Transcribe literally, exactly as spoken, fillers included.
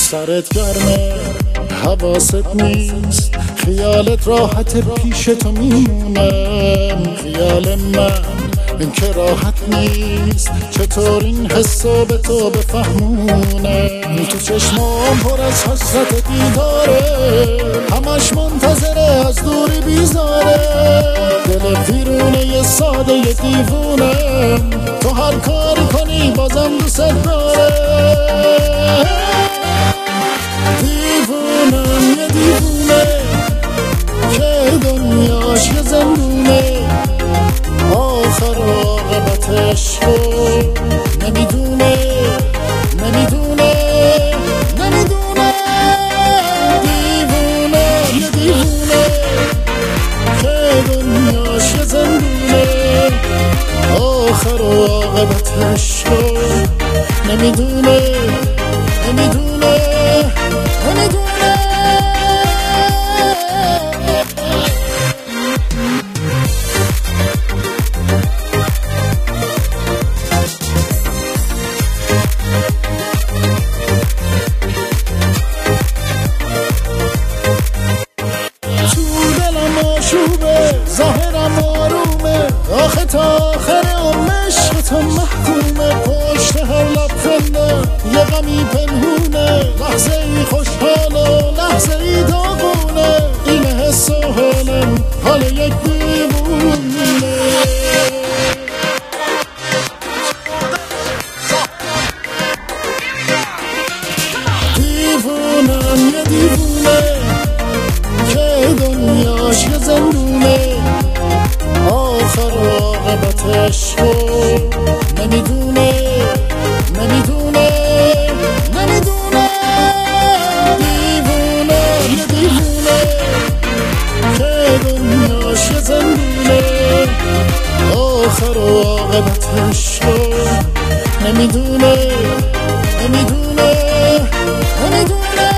سرت گرمه حواست نیست، خیالت راحت پیش تو میمونه. خیال من این که راحت نیست، چطور این حسو به تو بفهمونه. تو چشمام پر از حسرت دیداره، همش منتظره از دوری بیزاره. دل پیرونه یه ساده یه دیوونه، تو هر کاری کنی بازم دوست داره. دیوونم یه دیوونه که دنیاش یه زندونه، آخر و عاقبتش رو نمیدونه نمیدونه نمیدونه. دیوونه یه دیوونه که دنیاش یه زندونه، آخر و عاقبتش رو نمیدونه نمیدونه نمیدونه. ظاهرم آرومه، آخه تا آخر عمرش تو محکومه. پشت هر لبخنده یه غمی پنهونه، لحظه ای خوشحال و لحظه ای داغونه. این حس و حالم حال یک دیوونه. دیوونم یه دیوونه که دنیاش یه زندونه، آخر و عاقبتش رو نمیدونه نمیدونه نمیدونه. دیوونه یه دیوونه که دنیاش یه زندونه، آخر و عاقبتش رو نمیدونه نمیدونه نمیدونه.